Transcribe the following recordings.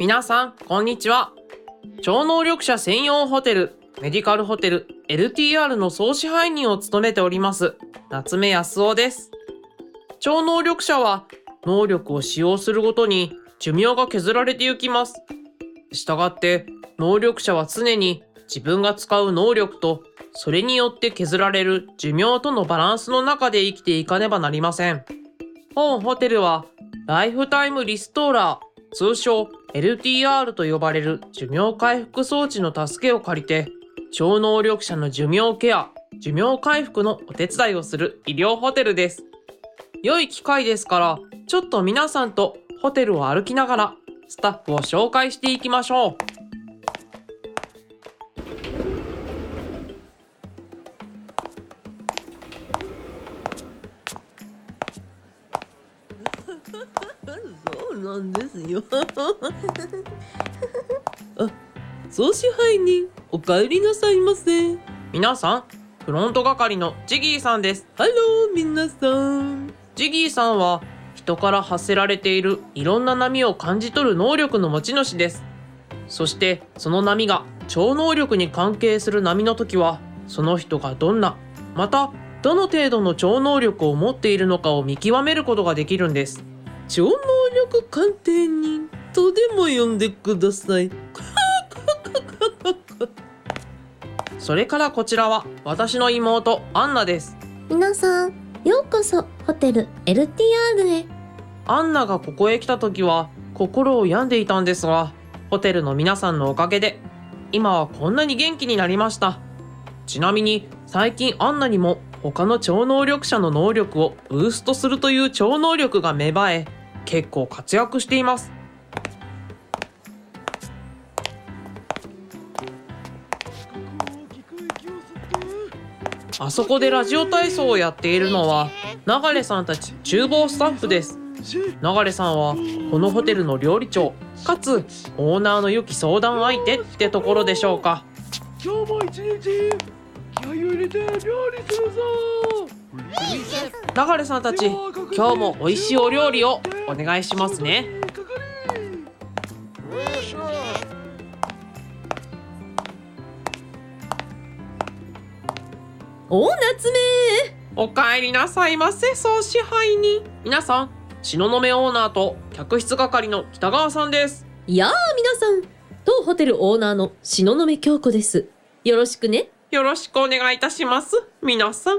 皆さん、こんにちは。超能力者専用ホテル、メディカルホテル LTR の総支配人を務めております、夏目康夫です。超能力者は、能力を使用するごとに寿命が削られていきます。したがって、能力者は常に自分が使う能力と、それによって削られる寿命とのバランスの中で生きていかねばなりません。本ホテルは、ライフタイムリストーラー、通称 LTR と呼ばれる寿命回復装置の助けを借りて、超能力者の寿命ケア、寿命回復のお手伝いをする医療ホテルです。良い機会ですから、ちょっと皆さんとホテルを歩きながら、スタッフを紹介していきましょう。 そうなんですよ。あ、総支配人、お帰りなさいませ。 皆さん、フロント係のジギーさんです。 ハロー、皆さん。 ジギーさんは、人から発せられているいろんな波を感じ取る能力の持ち主です。そして、その波が超能力に関係する波の時は、その人がどんな、また、どの程度の超能力を持っているのかを見極めることができるんです。 超能力鑑定人とでも呼んでください。 それからこちらは私の妹アンナです。 皆さん、ようこそホテル LTR へ。 アンナがここへ来た時は心を病んでいたんですが、ホテルの皆さんのおかげで今はこんなに元気になりました。ちなみに最近アンナにも他の超能力者の能力をブーストするという超能力が芽生え、結構活躍しています。あそこでラジオ体操をやっているのは流さんたち厨房スタッフです。流さんはこのホテルの料理長かつオーナーの良き相談相手ってところでしょうか。 今日も一日気合を入れて料理するぞ。 流さんたち、今日も美味しいお料理をお願いしますね。 お夏目。 お帰りなさいませ、総支配人。皆さん、東雲オーナーと客室係の北川さんです。 やあ皆さん、当ホテルオーナーの東雲京子です。よろしくね。 よろしくお願いいたします、皆さん。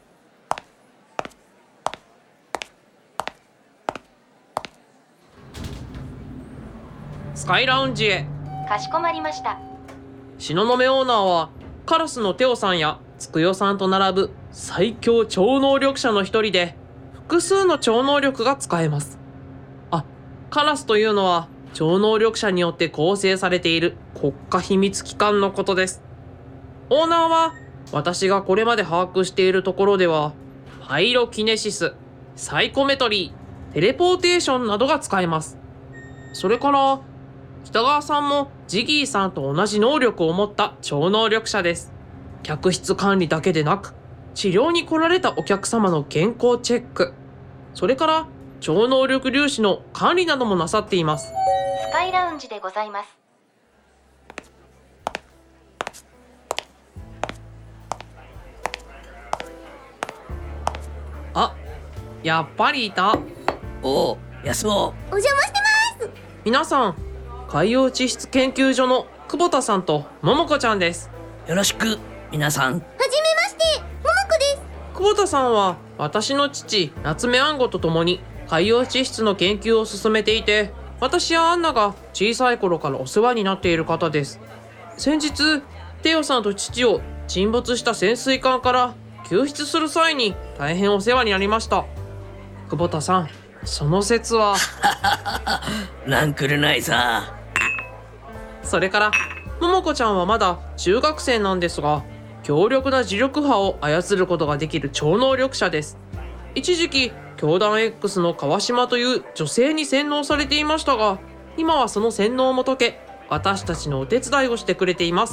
スカイラウンジへ。 かしこまりました。 東雲オーナーはカラスのテオさんやつくよさんと並ぶ最強超能力者の一人で、複数の超能力が使えます。あ、カラスというのは超能力者によって構成されている国家秘密機関のことです。オーナーは私がこれまで把握しているところでは、パイロキネシス、サイコメトリー、テレポーテーションなどが使えます。それから北川さんもジギーさんと同じ能力を持った超能力者です。客室管理だけでなく、治療に来られたお客様の健康チェック、それから超能力粒子の管理などもなさっています。 スカイラウンジでございます。 あ、やっぱりいた。 おう、安尾。 お邪魔してます。 皆さん、海洋地質研究所の久保田さんと桃子ちゃんです。 よろしく、皆さん。 はじめまして、ももこです。 久保田さんは私の父夏目安吾と共に海洋地質の研究を進めていて、私やアンナが小さい頃からお世話になっている方です。先日テオさんと父を沈没した潜水艦から救出する際に大変お世話になりました。久保田さん、その説はなんくるないさ。 それから桃子ちゃんはまだ中学生なんですが、強力な磁力波を操ることができる超能力者です。一時期教団 X の川島という女性に洗脳されていましたが、今はその洗脳も解け、私たちのお手伝いをしてくれています。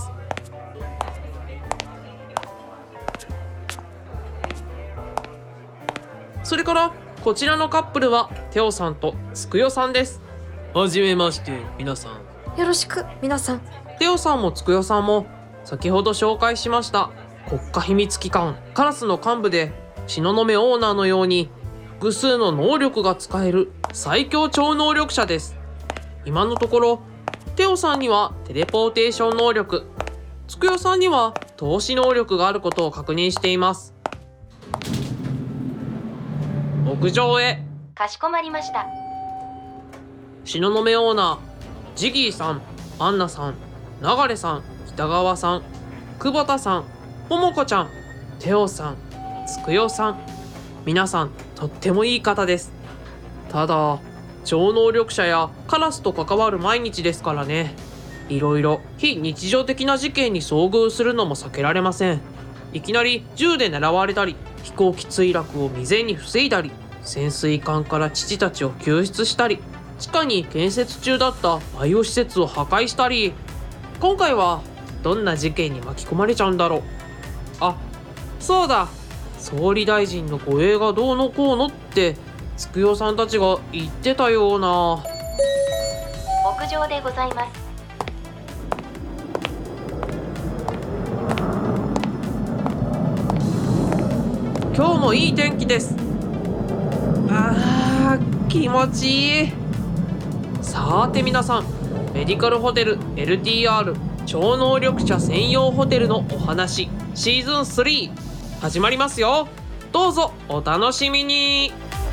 それからこちらのカップルはテオさんとつくよさんです。 はじめまして、皆さん。 よろしく、皆さん。 テオさんもつくよさんも、先ほど紹介しました、国家秘密機関カラスの幹部で、東雲オーナーのように、複数の能力が使える最強超能力者です。今のところ、テオさんにはテレポーテーション能力、つくよさんには透視能力があることを確認しています。屋上へ。 かしこまりました。 東雲オーナー、ジギーさん、アンナさん、流さん、北川さん、久保田さん、ももこちゃん、テオさん、つくよさん、皆さんとってもいい方です。ただ、超能力者やカラスと関わる毎日ですからね。いろいろ非日常的な事件に遭遇するのも避けられません。いきなり銃で狙われたり、飛行機墜落を未然に防いだり、潜水艦から父たちを救出したり、地下に建設中だったバイオ施設を破壊したり、今回はどんな事件に巻き込まれちゃうんだろう。あ、そうだ、総理大臣の護衛がどうのこうのってつくよさんたちが言ってたような。 屋上でございます。 今日もいい天気です。気持ちいい。さーて皆さん、メディカルホテル LTR 超能力者専用ホテルのお話シーズン3始まりますよ。どうぞお楽しみに。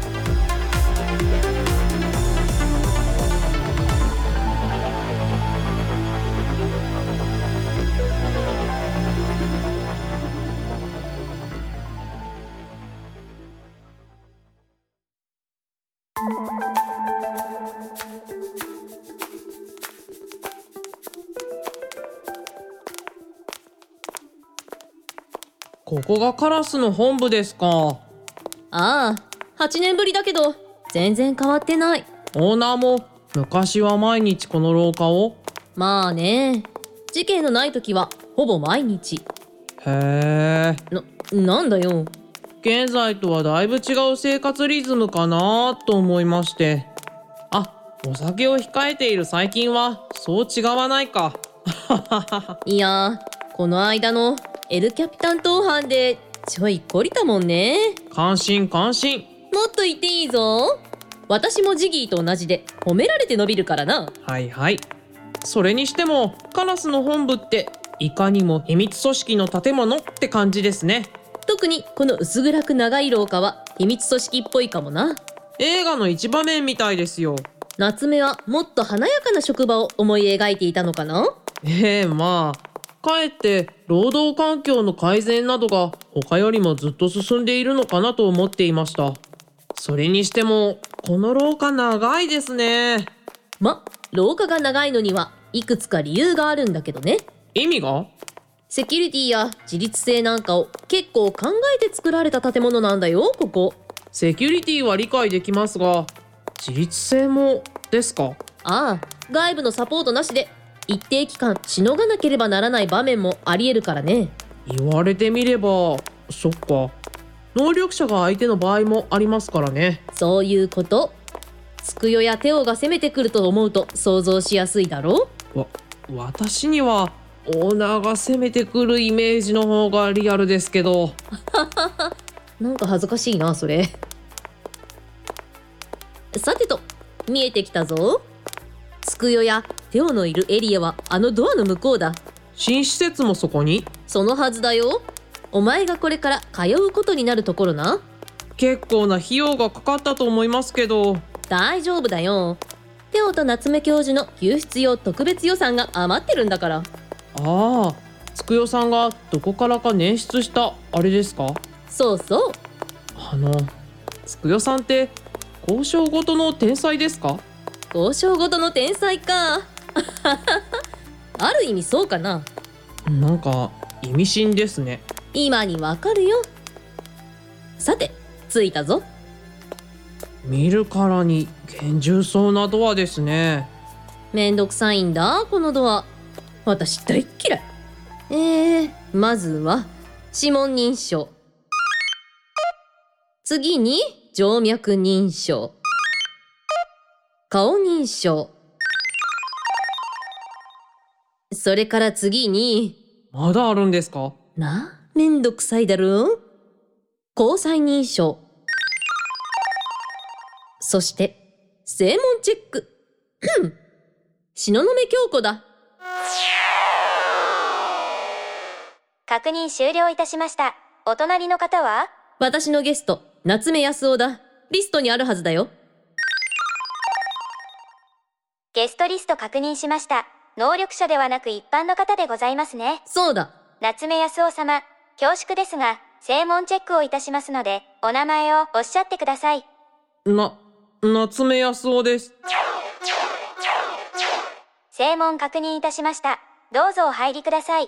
ここがカラスの本部ですか。 ああ、8年ぶりだけど、全然変わってない。 オーナーも昔は毎日この廊下を。 まあね、事件のない時はほぼ毎日。 へえ。 なんだよ。 現在とはだいぶ違う生活リズムかなと思いまして。あ、お酒を控えている最近はそう違わないか。 いやー、この間のエルキャピタン当班でちょい懲りたもんね。 感心感心。 もっと言っていいぞ。私もジギーと同じで褒められて伸びるからな。 はいはい。それにしてもカラスの本部っていかにも秘密組織の建物って感じですね。 特にこの薄暗く長い廊下は秘密組織っぽいかもな。 映画の一場面みたいですよ。 夏目はもっと華やかな職場を思い描いていたのかな。 まあかえって労働環境の改善などが他よりもずっと進んでいるのかなと思っていました。それにしてもこの廊下長いですね。 廊下が長いのにはいくつか理由があるんだけどね。 意味が？ セキュリティや自立性なんかを結構考えて作られた建物なんだよ、ここ。 セキュリティは理解できますが、自立性もですか？ ああ、外部のサポートなしで一定期間しのがなければならない場面もありえるからね。 言われてみれば、そっか。能力者が相手の場合もありますからね。 そういうこと。つくよやテオが攻めてくると思うと想像しやすいだろ。 私にはオーナーが攻めてくるイメージの方がリアルですけど。 なんか恥ずかしいな、それ。さてと、見えてきたぞ。つくよやテオのいるエリアはあのドアの向こうだ。 新施設もそこに？ そのはずだよ。お前がこれから通うことになるところな。 結構な費用がかかったと思いますけど。 大丈夫だよ。テオと夏目教授の救出用特別予算が余ってるんだから。 ああ、つくよさんがどこからか捻出したあれですか？ そうそう。 つくよさんって交渉ごとの天才ですか？ 交渉ごとの天才か。ある意味そうかな。 なんか意味深ですね。 今にわかるよ。さて、着いたぞ。 見るからに厳重そうなドアですね。 めんどくさいんだ、このドア。私大っ嫌い。まずは指紋認証。次に静脈認証。 顔認証。それから次に、 まだあるんですか？ めんどくさいだろ？交際認証。そして、声紋チェック。東雲京子だ。 確認終了いたしました。お隣の方は？ 私のゲスト、夏目康夫だ。リストにあるはずだよ。 ゲストリスト確認しました。能力者ではなく一般の方でございますね。 そうだ。 夏目康夫様、恐縮ですが、声紋チェックをいたしますので、お名前をおっしゃってください。 夏目康夫です。 声紋確認いたしました。どうぞお入りください。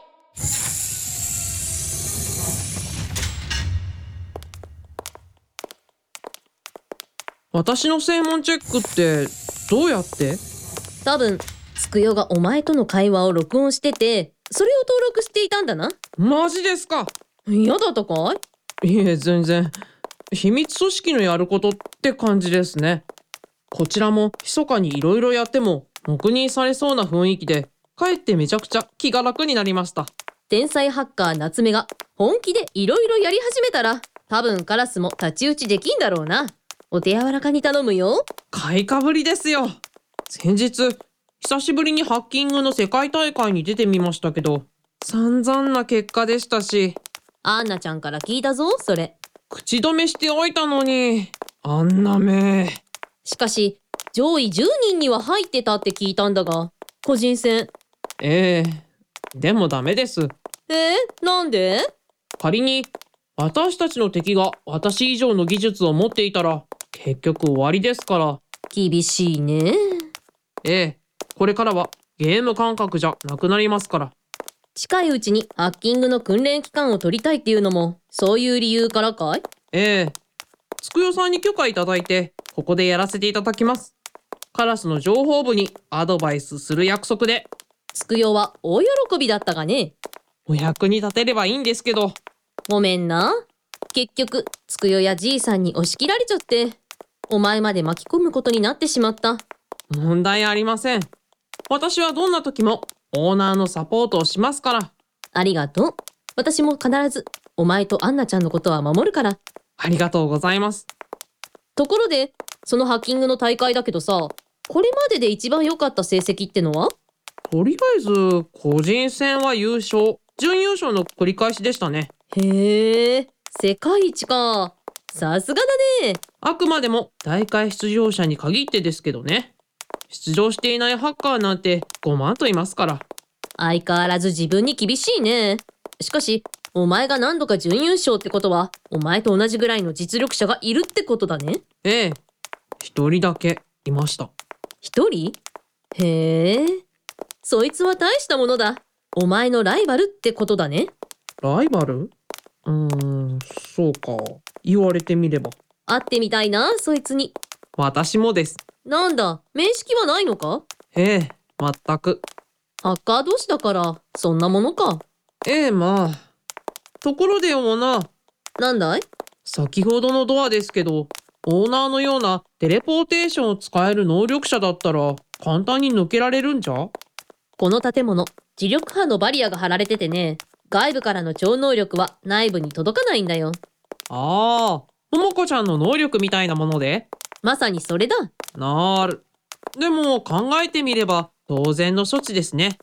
私の声紋チェックってどうやって？ 多分、つくよがお前との会話を録音してて、それを登録していたんだな。 マジですか？ 嫌だったかい？ いえ、全然。秘密組織のやることって感じですね。こちらも密かに色々やっても黙認されそうな雰囲気で、かえってめちゃくちゃ気が楽になりました。 天才ハッカー夏目が本気で色々やり始めたら、多分カラスも太刀打ちできんだろうな。お手柔らかに頼むよ。 買いかぶりですよ。先日、久しぶりにハッキングの世界大会に出てみましたけど、散々な結果でしたし。 アンナちゃんから聞いたぞ、それ。 口止めしておいたのに、あんな目。 しかし、上位10人には入ってたって聞いたんだが、個人戦。 でもダメです。 なんで？ 仮に、私たちの敵が私以上の技術を持っていたら、結局終わりですから。 厳しいね。 これからはゲーム感覚じゃなくなりますから。 近いうちにハッキングの訓練期間を取りたいっていうのも、そういう理由からかい？ つくよさんに許可いただいて、ここでやらせていただきます。カラスの情報部にアドバイスする約束で。 つくよは大喜びだったがね。 お役に立てればいいんですけど。 ごめんな。結局、つくよやじいさんに押し切られちゃって、お前まで巻き込むことになってしまった。 問題ありません。私はどんな時もオーナーのサポートをしますから。 ありがとう。私も必ず、お前とアンナちゃんのことは守るから。 ありがとうございます。 ところで、そのハッキングの大会だけどさ、これまでで一番良かった成績ってのは？ とりあえず、個人戦は優勝、準優勝の繰り返しでしたね。 へえ、世界一か。さすがだね。 あくまでも大会出場者に限ってですけどね。出場していないハッカーなんて5万といますから。 相変わらず自分に厳しいね。しかし、お前が何度か準優勝ってことは、お前と同じぐらいの実力者がいるってことだね。 一人だけいました。 一人？へえ、そいつは大したものだ。お前のライバルってことだね。 ライバル？そうか。言われてみれば。 会ってみたいな、そいつに。 私もです。 なんだ、面識はないのか？ 全く。 ハッカー同士だから、そんなものか。 まあ。ところでオーナー。 なんだい？ 先ほどのドアですけど、オーナーのようなテレポーテーションを使える能力者だったら、簡単に抜けられるんじゃ？ この建物、磁力波のバリアが張られててね、外部からの超能力は内部に届かないんだよ。 ももこちゃんの能力みたいなもので？ まさにそれだ。 なーる。でも考えてみれば当然の処置ですね。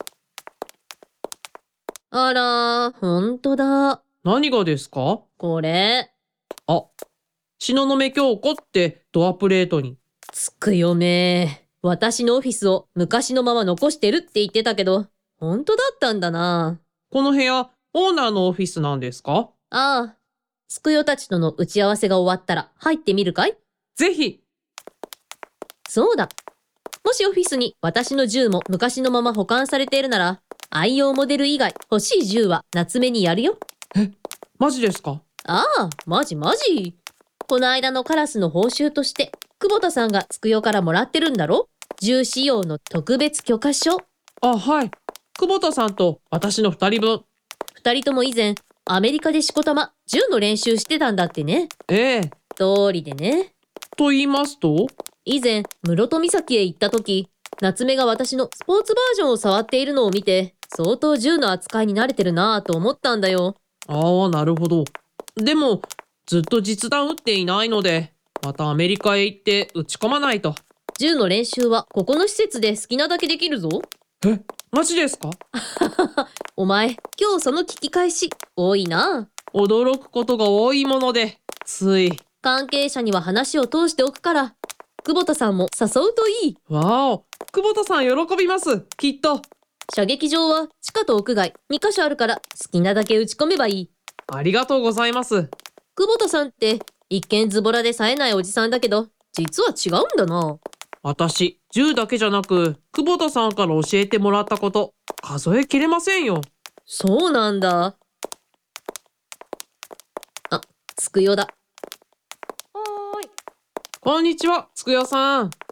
あら、ほんとだ。 何がですか？ これ。 東雲京子ってドアプレートに。 つくよめ。私のオフィスを昔のまま残してるって言ってたけど、ほんとだったんだな。 この部屋、オーナーのオフィスなんですか？ ああ。つくよたちとの打ち合わせが終わったら入ってみるかい？ ぜひ。 そうだ。もしオフィスに私の銃も昔のまま保管されているなら、愛用モデル以外欲しい銃は夏目にやるよ。 マジですか？ ああ、マジ。この間のカラスの報酬として、久保田さんがつくよからもらってるんだろ？銃使用の特別許可書。 はい。久保田さんと私の2人分。 2人とも以前、アメリカでしこたま銃の練習してたんだってね。 通りでね。 と言いますと？ 以前、室戸岬へ行った時、夏目が私のスポーツバージョンを触っているのを見て、相当銃の扱いに慣れてるなぁと思ったんだよ。 ああ、なるほど。でも、ずっと実弾撃っていないので、またアメリカへ行って撃ち込まないと。 銃の練習はここの施設で好きなだけできるぞ。 え、マジですか？ お前、今日その聞き返し、多いな。 驚くことが多いもので、つい。 関係者には話を通しておくから、久保田さんも誘うといい。 わーお、久保田さん喜びます、きっと。 射撃場は地下と屋外2カ所あるから好きなだけ打ち込めばいい。 ありがとうございます。 久保田さんって一見ズボラで冴えないおじさんだけど、実は違うんだな。 私、銃だけじゃなく、久保田さんから教えてもらったこと、数えきれませんよ。 そうなんだ。あ、つくよだ。 こんにちは、つくよさん。